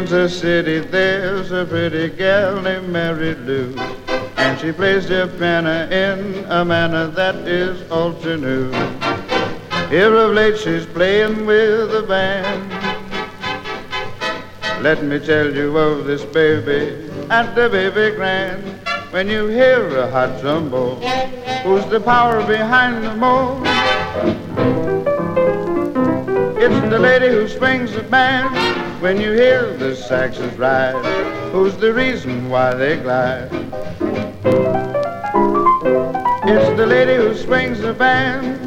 Kansas City, there's a pretty gal named Mary Lou, and she plays the piano in a manner that is ultra new. Here of late she's playing with a band. Let me tell you of this baby and the baby grand. When you hear a hot trombone, who's the power behind the moan? It's the lady who swings the band. When you hear the saxes ride, who's the reason why they glide? It's the lady who swings the band.